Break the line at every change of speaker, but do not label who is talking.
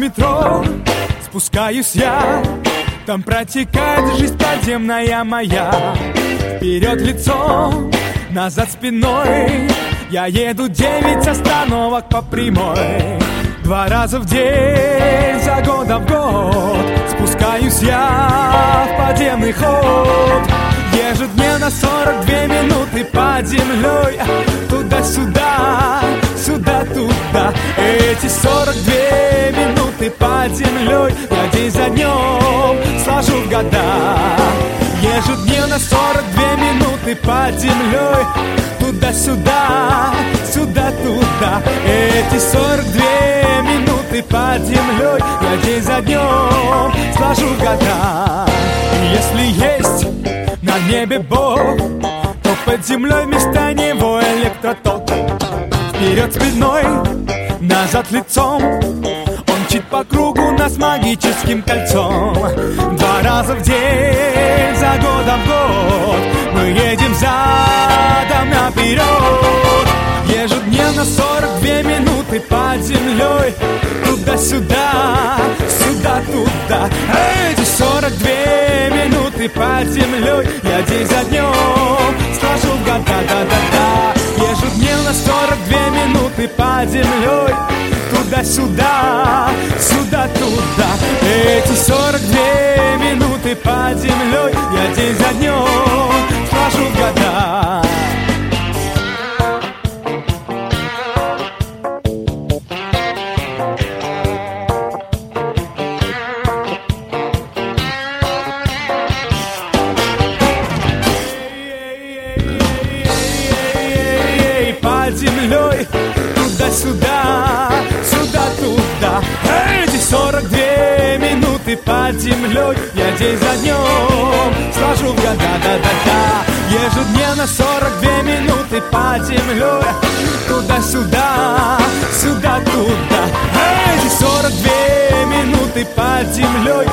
метро спускаюсь я, там протекает жизнь подземная моя. Вперед лицом, назад спиной, я еду 9 остановок по прямой. 2 раза в день, за года в год, спускаюсь я в подземный ход. Ежедневно 42 минуты под землей, туда-сюда, сюда-туда. Эти 42 минуты под землей я день за днем сложу в года. Ежедневно 42 минуты под землей, туда-сюда, сюда-туда. Эти 42 минуты под землей я день за днем сложу в года. Если есть на небе Бог, то под землей вместо него электроток. Вперед спиной, назад лицом, он мчит по кругу нас магическим кольцом. 2 раза в день, за годом в год, мы едем задом наперед. Ежедневно 42 минуты под землей, туда-сюда, сюда-туда. Эти 42 минуты под землей я день за днем сложу в года, да-да-да. Ежедневно 42 минуты под землей, туда-сюда, сюда-туда. Эти 42 минуты под землей я день за днем сложу в года. Под землей, туда-сюда, сюда-туда. Эти 42 минуты под землей я день за днем сложу в года, да-да-да. Ежедневно 42 минуты под землей, туда-сюда, сюда-туда. Эти 42 минуты под землей